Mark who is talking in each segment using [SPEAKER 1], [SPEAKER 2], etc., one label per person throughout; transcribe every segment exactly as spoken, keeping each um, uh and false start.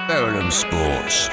[SPEAKER 1] Verulam Sports.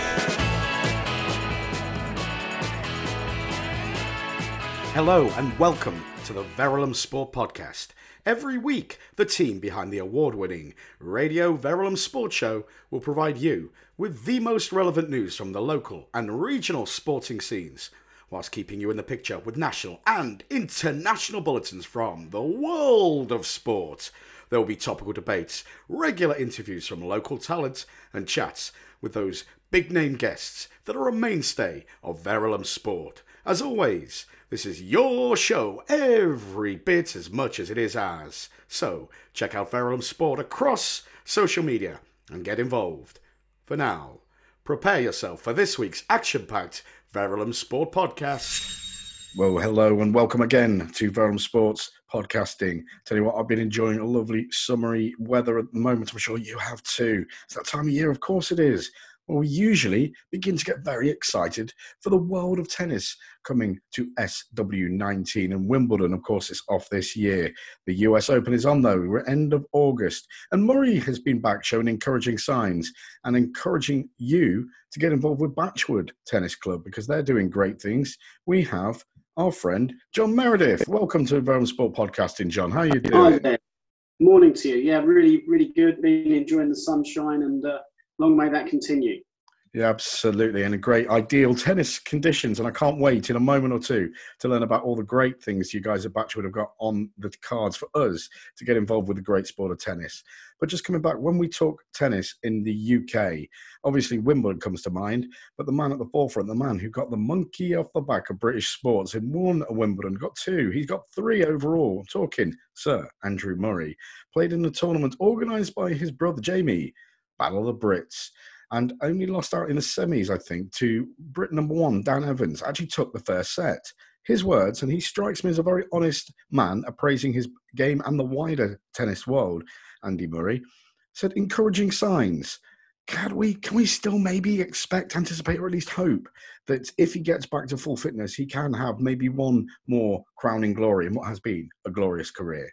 [SPEAKER 2] Hello and welcome to the Verulam Sport Podcast. Every week, the team behind the award-winning Radio Verulam Sports Show will provide you with the most relevant news from the local and regional sporting scenes, whilst keeping you in the picture with national and international bulletins from the world of sport. There will be topical debates, regular interviews from local talent, and chats with those big-name guests that are a mainstay of Verulam Sport. As always, this is your show every bit as much as it is ours. So, check out Verulam Sport across social media and get involved. For now, prepare yourself for this week's action-packed Verulam Sport Podcast. Well, hello and welcome again to Verulam Sports Podcasting. Tell you what, I've been enjoying a lovely summery weather at the moment. I'm sure you have too. It's that time of year, of course it is. Well, we usually begin to get very excited for the world of tennis coming to S W nineteen, and Wimbledon, of course, is off this year. The U S Open is on, though. We're at end of August. And Murray has been back showing encouraging signs and encouraging you to get involved with Batchwood Tennis Club because they're doing great things. We have our friend, John Meredith. Welcome to Verulam Sport Podcasting, John. How are you doing?
[SPEAKER 3] Hi there. Morning to you. Yeah, really, really good. Been enjoying the sunshine and uh, long may that continue.
[SPEAKER 2] Yeah, absolutely. And a great ideal tennis conditions. And I can't wait in a moment or two to learn about all the great things you guys at Batchwood have got on the cards for us to get involved with the great sport of tennis. But just coming back, when we talk tennis in the U K, obviously Wimbledon comes to mind, but the man at the forefront, the man who got the monkey off the back of British sports and won a Wimbledon, got two, he's got three overall. I'm talking Sir Andrew Murray, played in the tournament organised by his brother Jamie, Battle of the Brits, and only lost out in the semis, I think, to Brit number one, Dan Evans. Actually took the first set. His words, and he strikes me as a very honest man, appraising his game and the wider tennis world, Andy Murray, said encouraging signs. Can we, can we still maybe expect, anticipate, or at least hope that if he gets back to full fitness, he can have maybe one more crowning glory in what has been a glorious career?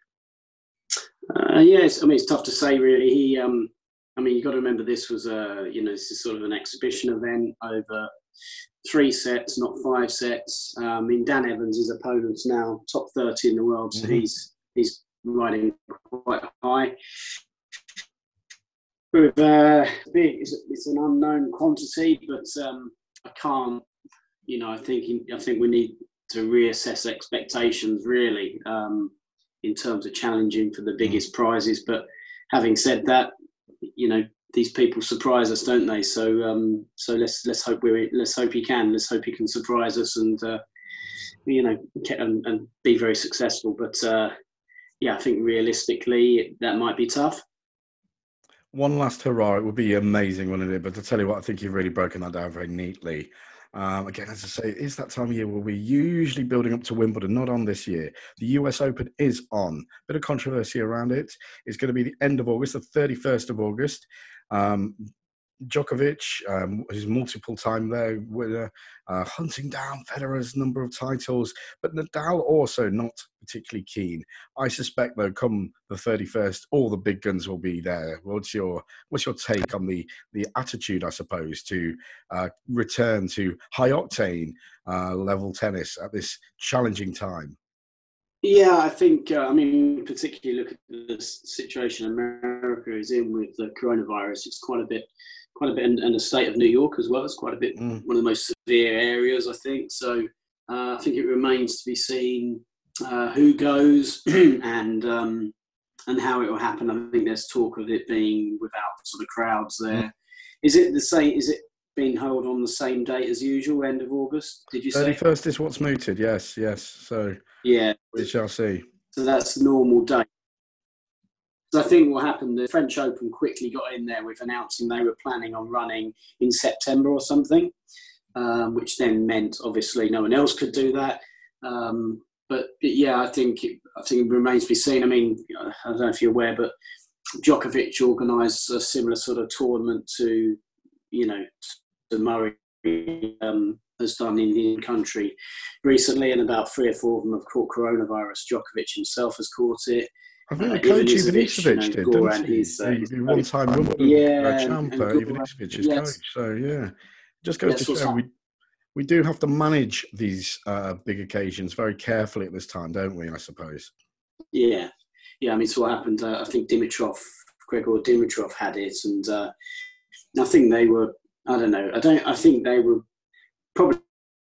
[SPEAKER 3] Uh, yes, I mean, it's tough to say, really. He... Um... I mean, you've got to remember this was a, you know, this is sort of an exhibition event over three sets, not five sets. Um, I mean, Dan Evans, his opponent's now top thirty in the world, so mm-hmm. he's he's riding quite high. With uh, it's, it's an unknown quantity, but um, I can't, you know, I think I think we need to reassess expectations really um, in terms of challenging for the biggest mm-hmm. prizes. But having said that, you know, these people surprise us, don't they? So, um, so let's let's hope we let's hope he can. Let's hope he can surprise us and uh, you know and, and be very successful. But uh, yeah, I think realistically that might be tough.
[SPEAKER 2] One last hurrah! It would be amazing, wouldn't it? But to tell you what, I think you've really broken that down very neatly. Um, again, as I say, it is that time of year where we're usually building up to Wimbledon, not on this year. The U S Open is on. Bit of controversy around it. It's going to be the end of August, the thirty-first of August. Um, Djokovic, um, his multiple time there winner, uh, hunting down Federer's number of titles, but Nadal also not particularly keen. I suspect, though, come the thirty-first, all the big guns will be there. What's your what's your take on the the attitude, I suppose, to uh, return to high octane uh, level tennis at this challenging time?
[SPEAKER 3] Yeah, I think, uh, I mean, particularly look at the situation America is in with the coronavirus. It's quite a bit, quite a bit, and, and the state of New York as well. It's quite a bit, mm. one of the most severe areas, I think. So uh, I think it remains to be seen uh, who goes and um, and how it will happen. I think there's talk of it being without sort of crowds there. Mm. Is it the same? Is it being held on the same date as usual, end of August? Did you say?
[SPEAKER 2] thirty-first is what's mooted. Yes, yes. So.
[SPEAKER 3] Yeah,
[SPEAKER 2] we shall see.
[SPEAKER 3] So that's the normal date. So I think what happened, the French Open quickly got in there with announcing they were planning on running in September or something, um, which then meant obviously no one else could do that. Um, but, but yeah, I think it, I think it remains to be seen. I mean, I don't know if you're aware, but Djokovic organised a similar sort of tournament to, you know, to Murray. Um, has done in the country recently, and about three or four of them have caught coronavirus. Djokovic himself has caught it.
[SPEAKER 2] I think
[SPEAKER 3] uh,
[SPEAKER 2] the coach
[SPEAKER 3] Ivanisevic, you
[SPEAKER 2] Ivanisevic
[SPEAKER 3] know,
[SPEAKER 2] did, didn't
[SPEAKER 3] Goran,
[SPEAKER 2] he?
[SPEAKER 3] his, uh,
[SPEAKER 2] The,
[SPEAKER 3] his
[SPEAKER 2] the
[SPEAKER 3] coach.
[SPEAKER 2] one-time Wimbledon uh,
[SPEAKER 3] Yeah, and,
[SPEAKER 2] champ,
[SPEAKER 3] and
[SPEAKER 2] uh,
[SPEAKER 3] Goran,
[SPEAKER 2] Ivanisevic, his coach.
[SPEAKER 3] yes,
[SPEAKER 2] So yeah, it just goes to
[SPEAKER 3] yes, what's
[SPEAKER 2] show
[SPEAKER 3] that?
[SPEAKER 2] we we do have to manage these uh, big occasions very carefully at this time, don't we? I suppose.
[SPEAKER 3] Yeah, yeah. I mean, it's what happened. Uh, I think Dimitrov, Gregor Dimitrov had it, and uh, I think they were. I don't know. I don't. I think they were probably.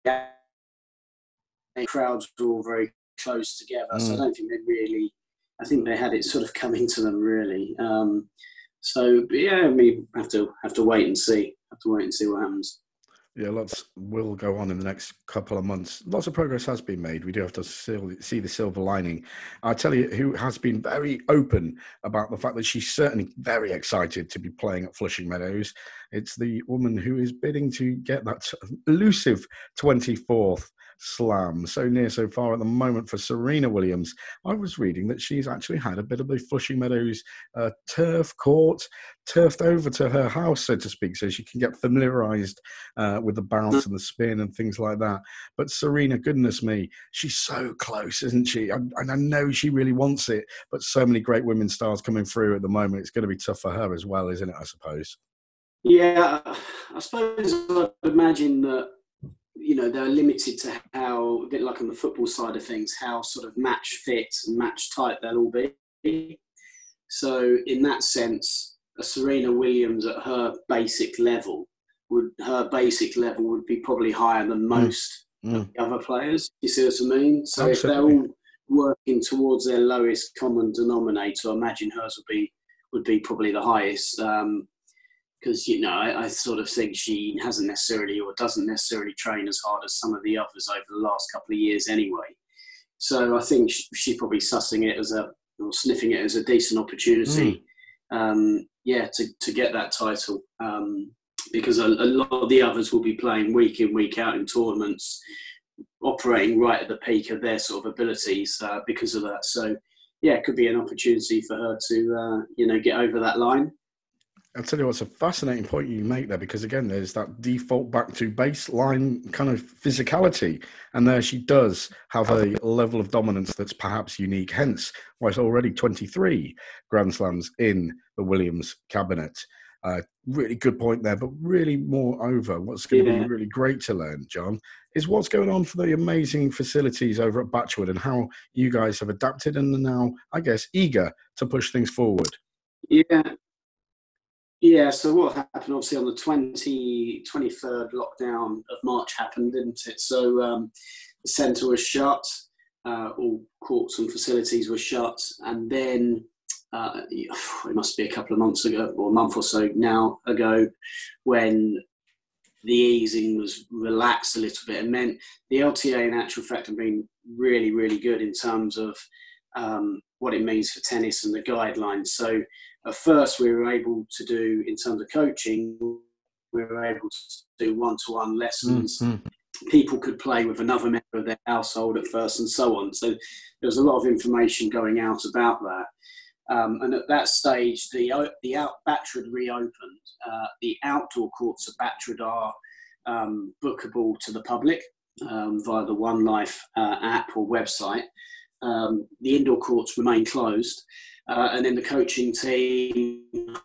[SPEAKER 3] Crowds were all very close together, mm. so I don't think they really. I think they had it sort of coming to them really. Um, so yeah, I mean, have to have to wait and see. Have to wait and see what happens.
[SPEAKER 2] Yeah, lots will go on in the next couple of months. Lots of progress has been made. We do have to see the silver lining. I'll tell you who has been very open about the fact that she's certainly very excited to be playing at Flushing Meadows. It's the woman who is bidding to get that elusive twenty-fourth slam. So near, so far at the moment for Serena Williams. I was reading that she's actually had a bit of the Flushing Meadows uh, turf court turfed over to her house, so to speak, so she can get familiarised uh, with the bounce and the spin and things like that. But Serena, goodness me, she's so close, isn't she? I, and I know she really wants it, but so many great women stars coming through at the moment. It's going to be tough for her as well, isn't it, I suppose?
[SPEAKER 3] Yeah, I suppose I'd imagine that, you know, they're limited to how, a bit like on the football side of things, how sort of match fit and match tight they'll all be. So in that sense, a Serena Williams at her basic level would her basic level would be probably higher than most mm. of the other players. You see what I mean? So Absolutely. If they're all working towards their lowest common denominator, I imagine hers would be would be probably the highest. Um, Because, you know, I, I sort of think she hasn't necessarily or doesn't necessarily train as hard as some of the others over the last couple of years anyway. So I think she, she's probably sussing it as a, or sniffing it as a decent opportunity, mm. um, yeah, to, to get that title. Um, because a, a lot of the others will be playing week in, week out in tournaments, operating right at the peak of their sort of abilities uh, because of that. So, yeah, it could be an opportunity for her to, uh, you know, get over that line.
[SPEAKER 2] I'll tell you what's a fascinating point you make there, because again, there's that default back to baseline kind of physicality. And there she does have a level of dominance that's perhaps unique. Hence why it's already twenty-three Grand Slams in the Williams cabinet. Uh, really good point there, but really moreover, what's going to yeah. be really great to learn, John, is what's going on for the amazing facilities over at Batchwood and how you guys have adapted and are now, I guess, eager to push things forward.
[SPEAKER 3] Yeah. Yeah, so what happened, obviously, on the twentieth, twenty-third lockdown of March happened, didn't it? So um, the centre was shut, uh, all courts and facilities were shut, and then uh, it must be a couple of months ago, or a month or so now ago, when the easing was relaxed a little bit. It meant the L T A, in actual fact, have been really, really good in terms of um, what it means for tennis and the guidelines. So at first, we were able to do, in terms of coaching, we were able to do one-to-one lessons. Mm-hmm. People could play with another member of their household at first and so on. So there was a lot of information going out about that. Um, and at that stage, the the out, Batchwood reopened. Uh, the outdoor courts at Batchwood are um, bookable to the public um, via the One Life uh, app or website. Um, the indoor courts remain closed. Uh, and then the coaching team,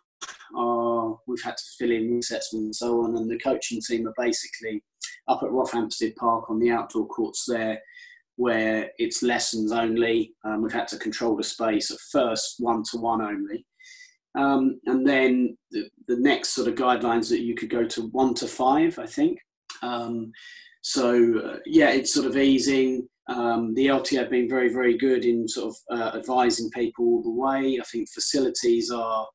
[SPEAKER 3] are, we've had to fill in resets and so on. And the coaching team are basically up at Rothampstead Park on the outdoor courts there, where it's lessons only. Um, we've had to control the space at first, one-to-one only. Um, and then the, the next sort of guidelines that you could go to one to five, I think. Um, so, uh, yeah, it's sort of easing. Um, the L T A have been very, very good in sort of uh, advising people all the way. I think facilities are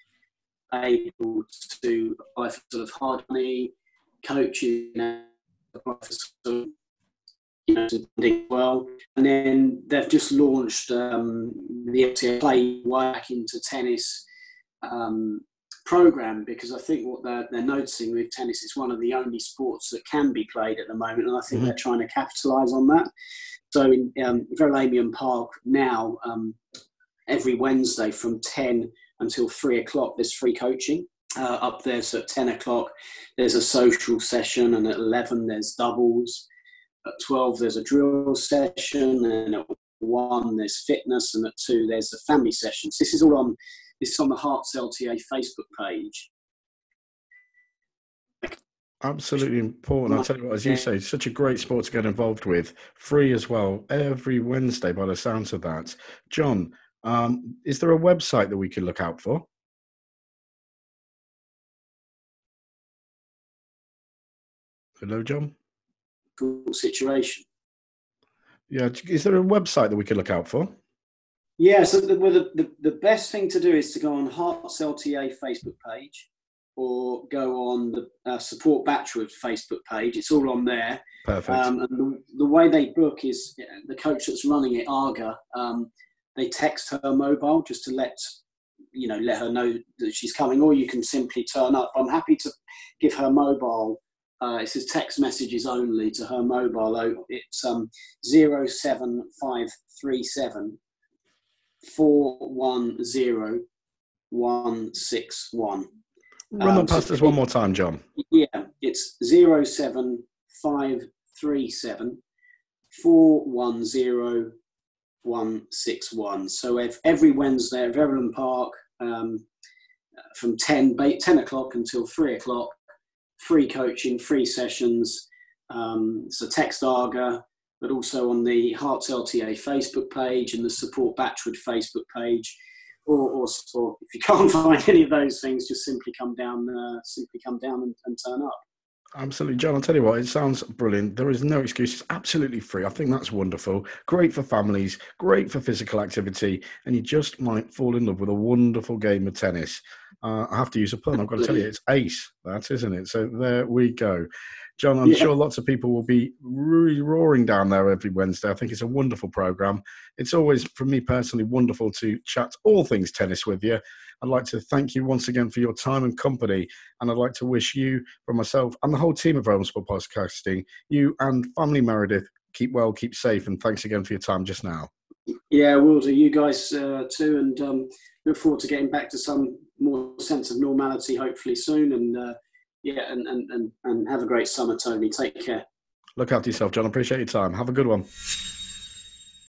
[SPEAKER 3] able to apply for sort of hard money, coaching, apply for sort of, you know, well. And then they've just launched um, the L T A Play back into tennis um, program, because I think what they're, they're noticing with tennis is one of the only sports that can be played at the moment, and I think mm-hmm. they're trying to capitalise on that. So in um, Verulamium Park now, um, every Wednesday from ten until three o'clock, there's free coaching uh, up there. So at ten o'clock, there's a social session, and at eleven, there's doubles. At twelve, there's a drill session, and at one, there's fitness, and at two, there's the family sessions. This is all on this is on the Hearts L T A Facebook page.
[SPEAKER 2] Absolutely important. I'll tell you what, as you say, such a great sport to get involved with. Free as well, every Wednesday by the sounds of that. John, um, is there a website that we can look out for? Hello, John?
[SPEAKER 3] Cool situation.
[SPEAKER 2] Yeah, is there a website that we can look out for?
[SPEAKER 3] Yeah, so the, well, the, the, the best thing to do is to go on Hearts L T A Facebook page, or go on the uh, Support Batchwood Facebook page. It's all on there.
[SPEAKER 2] Perfect.
[SPEAKER 3] Um, and the, the way they book is, you know, the coach that's running it, Arga, um, they text her mobile just to let, you know, let her know that she's coming, or you can simply turn up. I'm happy to give her mobile. Uh, it says text messages only to her mobile. It's um, zero seven five three seven four one zero one six one.
[SPEAKER 2] Run
[SPEAKER 3] Um,
[SPEAKER 2] that past
[SPEAKER 3] so
[SPEAKER 2] us one more time, John.
[SPEAKER 3] Yeah, it's zero seven five three seven four one zero one six one. So if every Wednesday at Verulam Park, um, from ten, ten o'clock until three o'clock, free coaching, free sessions. Um, so text Arga, but also on the Hearts L T A Facebook page and the Support Batchwood Facebook page. Or, or, or if you can't find any of those things, just simply come down, uh, simply come down and, and turn up.
[SPEAKER 2] Absolutely, John. I'll tell you what, it sounds brilliant. There is no excuse. It's absolutely free. I think that's wonderful. Great for families, great for physical activity, and you just might fall in love with a wonderful game of tennis. Uh, I have to use a pun. I've got to tell you, it's ace, that, isn't it? So there we go. John, I'm yeah. sure lots of people will be really roaring down there every Wednesday. I think it's a wonderful programme. It's always, for me personally, wonderful to chat all things tennis with you. I'd like to thank you once again for your time and company. And I'd like to wish you, from myself and the whole team of Verulam Sport Podcasting, you and family Meredith, keep well, keep safe. And thanks again for your time just now.
[SPEAKER 3] Yeah, will do. You guys uh, too. And um, look forward to getting back to some more sense of normality, hopefully soon. And uh, yeah, and, and, and, and have a great summer, Tony. Take care.
[SPEAKER 2] Look after yourself, John. I appreciate your time. Have a good one.